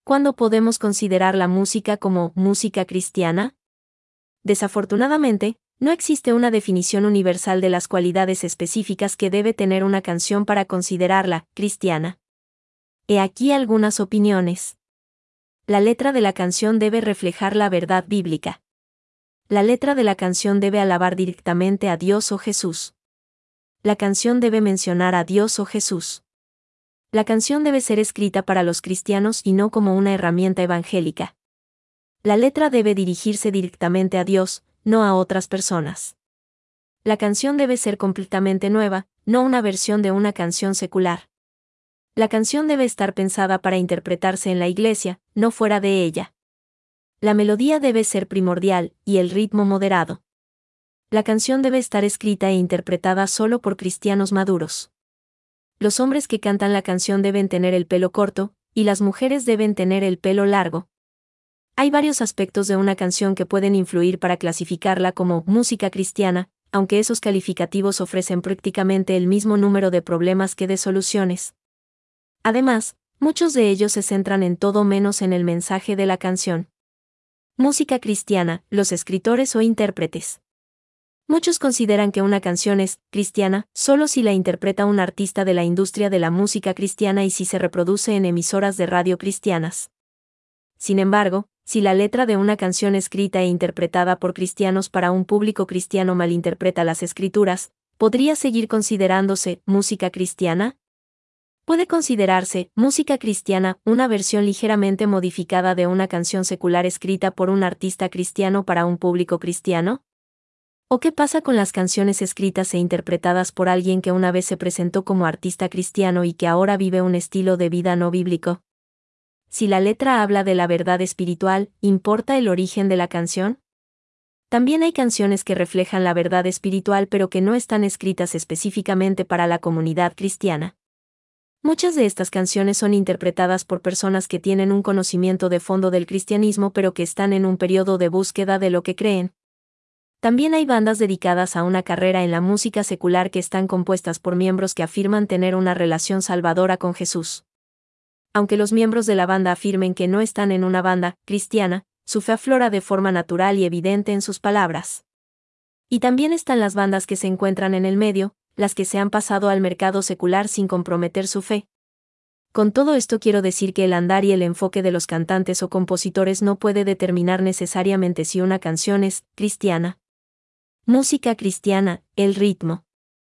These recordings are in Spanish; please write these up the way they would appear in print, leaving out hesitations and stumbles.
¿Cuándo podemos considerar la música como música cristiana? Desafortunadamente, no existe una definición universal de las cualidades específicas que debe tener una canción para considerarla cristiana. He aquí algunas opiniones. La letra de la canción debe reflejar la verdad bíblica. La letra de la canción debe alabar directamente a Dios o Jesús. La canción debe mencionar a Dios o Jesús. La canción debe ser escrita para los cristianos y no como una herramienta evangélica. La letra debe dirigirse directamente a Dios, no a otras personas. La canción debe ser completamente nueva, no una versión de una canción secular. La canción debe estar pensada para interpretarse en la iglesia, no fuera de ella. La melodía debe ser primordial, y el ritmo moderado. La canción debe estar escrita e interpretada solo por cristianos maduros. Los hombres que cantan la canción deben tener el pelo corto, y las mujeres deben tener el pelo largo. Hay varios aspectos de una canción que pueden influir para clasificarla como música cristiana, aunque esos calificativos ofrecen prácticamente el mismo número de problemas que de soluciones. Además, muchos de ellos se centran en todo menos en el mensaje de la canción. Música cristiana, los escritores o intérpretes. Muchos consideran que una canción es cristiana solo si la interpreta un artista de la industria de la música cristiana y si se reproduce en emisoras de radio cristianas. Sin embargo, si la letra de una canción escrita e interpretada por cristianos para un público cristiano malinterpreta las escrituras, ¿podría seguir considerándose música cristiana? ¿Puede considerarse música cristiana una versión ligeramente modificada de una canción secular escrita por un artista cristiano para un público cristiano? ¿O qué pasa con las canciones escritas e interpretadas por alguien que una vez se presentó como artista cristiano y que ahora vive un estilo de vida no bíblico? Si la letra habla de la verdad espiritual, ¿importa el origen de la canción? También hay canciones que reflejan la verdad espiritual pero que no están escritas específicamente para la comunidad cristiana. Muchas de estas canciones son interpretadas por personas que tienen un conocimiento de fondo del cristianismo pero que están en un periodo de búsqueda de lo que creen. También hay bandas dedicadas a una carrera en la música secular que están compuestas por miembros que afirman tener una relación salvadora con Jesús. Aunque los miembros de la banda afirmen que no están en una banda cristiana, su fe aflora de forma natural y evidente en sus palabras. Y también están las bandas que se encuentran en el medio, las que se han pasado al mercado secular sin comprometer su fe. Con todo esto quiero decir que el andar y el enfoque de los cantantes o compositores no puede determinar necesariamente si una canción es cristiana. Música cristiana, el ritmo.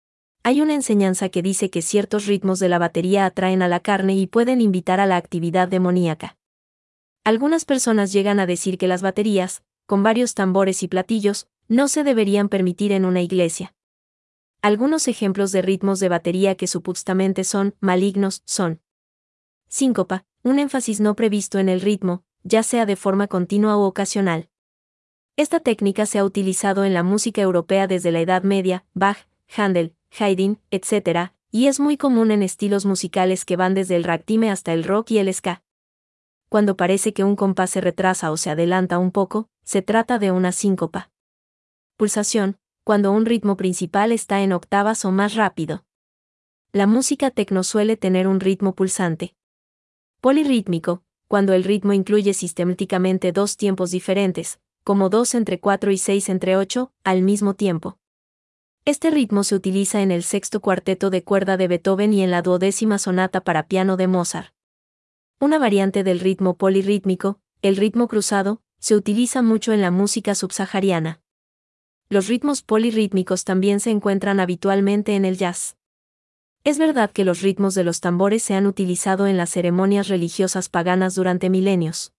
Hay una enseñanza que dice que ciertos ritmos de la batería atraen a la carne y pueden invitar a la actividad demoníaca. Algunas personas llegan a decir que las baterías, con varios tambores y platillos, no se deberían permitir en una iglesia. Algunos ejemplos de ritmos de batería que supuestamente son malignos son: síncopa, un énfasis no previsto en el ritmo, ya sea de forma continua o ocasional. Esta técnica se ha utilizado en la música europea desde la Edad Media, Bach, Händel, Haydn, etc., y es muy común en estilos musicales que van desde el ragtime hasta el rock y el ska. Cuando parece que un compás se retrasa o se adelanta un poco, se trata de una síncopa. Pulsación, cuando un ritmo principal está en octavas o más rápido. La música tecno suele tener un ritmo pulsante. Polirrítmico, cuando el ritmo incluye sistemáticamente dos tiempos diferentes, como 2 entre 4 y 6 entre 8, al mismo tiempo. Este ritmo se utiliza en el sexto cuarteto de cuerda de Beethoven y en la 12ª sonata para piano de Mozart. Una variante del ritmo polirrítmico, el ritmo cruzado, se utiliza mucho en la música subsahariana. Los ritmos polirrítmicos también se encuentran habitualmente en el jazz. Es verdad que los ritmos de los tambores se han utilizado en las ceremonias religiosas paganas durante milenios.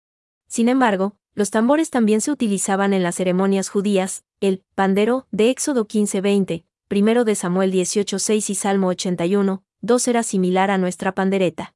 Sin embargo, los tambores también se utilizaban en las ceremonias judías. El pandero, de Éxodo 15:20, 1 de Samuel 18:6 y Salmo 81:2 era similar a nuestra pandereta.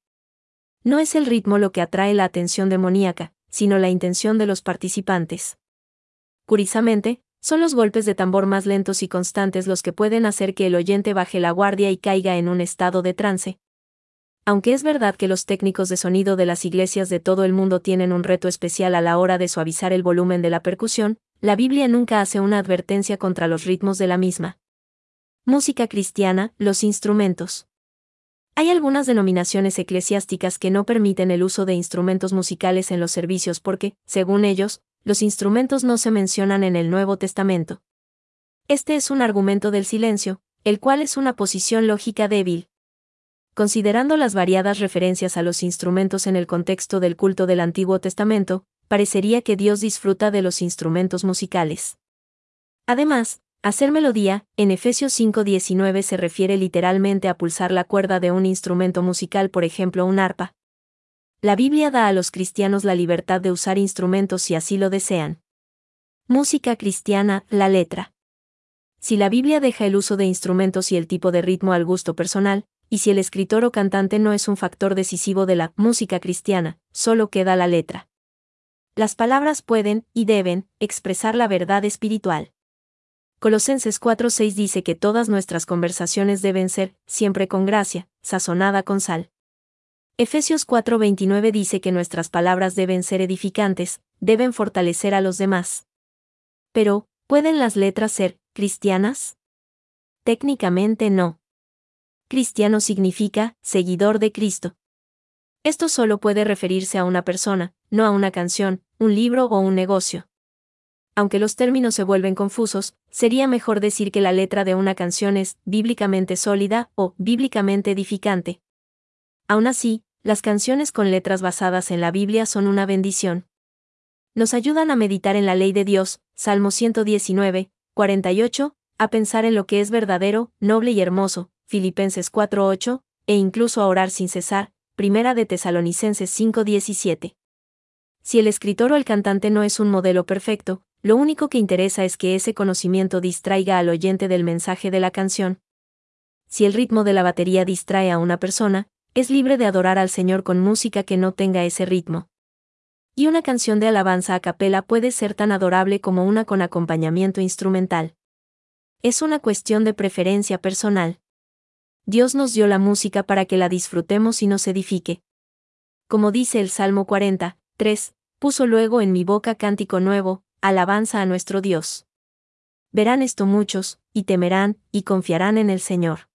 No es el ritmo lo que atrae la atención demoníaca, sino la intención de los participantes. Curiosamente, son los golpes de tambor más lentos y constantes los que pueden hacer que el oyente baje la guardia y caiga en un estado de trance. Aunque es verdad que los técnicos de sonido de las iglesias de todo el mundo tienen un reto especial a la hora de suavizar el volumen de la percusión, la Biblia nunca hace una advertencia contra los ritmos de la misma. Música cristiana, los instrumentos. Hay algunas denominaciones eclesiásticas que no permiten el uso de instrumentos musicales en los servicios porque, según ellos, los instrumentos no se mencionan en el Nuevo Testamento. Este es un argumento del silencio, el cual es una posición lógica débil. Considerando las variadas referencias a los instrumentos en el contexto del culto del Antiguo Testamento, parecería que Dios disfruta de los instrumentos musicales. Además, hacer melodía, en Efesios 5:19 se refiere literalmente a pulsar la cuerda de un instrumento musical, por ejemplo un arpa. La Biblia da a los cristianos la libertad de usar instrumentos si así lo desean. Música cristiana, la letra. Si la Biblia deja el uso de instrumentos y el tipo de ritmo al gusto personal, y si el escritor o cantante no es un factor decisivo de la música cristiana, solo queda la letra. Las palabras pueden, y deben, expresar la verdad espiritual. Colosenses 4:6 dice que todas nuestras conversaciones deben ser, siempre con gracia, sazonada con sal. Efesios 4:29 dice que nuestras palabras deben ser edificantes, deben fortalecer a los demás. Pero, ¿pueden las letras ser cristianas? Técnicamente no. Cristiano significa seguidor de Cristo. Esto solo puede referirse a una persona, no a una canción, un libro o un negocio. Aunque los términos se vuelven confusos, sería mejor decir que la letra de una canción es bíblicamente sólida o bíblicamente edificante. Aún así, las canciones con letras basadas en la Biblia son una bendición. Nos ayudan a meditar en la ley de Dios, Salmo 119, 48, a pensar en lo que es verdadero, noble y hermoso, Filipenses 4:8, e incluso a orar sin cesar, Primera de Tesalonicenses 5:17. Si el escritor o el cantante no es un modelo perfecto, lo único que interesa es que ese conocimiento distraiga al oyente del mensaje de la canción. Si el ritmo de la batería distrae a una persona, es libre de adorar al Señor con música que no tenga ese ritmo. Y una canción de alabanza a capela puede ser tan adorable como una con acompañamiento instrumental. Es una cuestión de preferencia personal. Dios nos dio la música para que la disfrutemos y nos edifique. Como dice el Salmo 40:3, puso luego en mi boca cántico nuevo, alabanza a nuestro Dios. Verán esto muchos, y temerán, y confiarán en el Señor.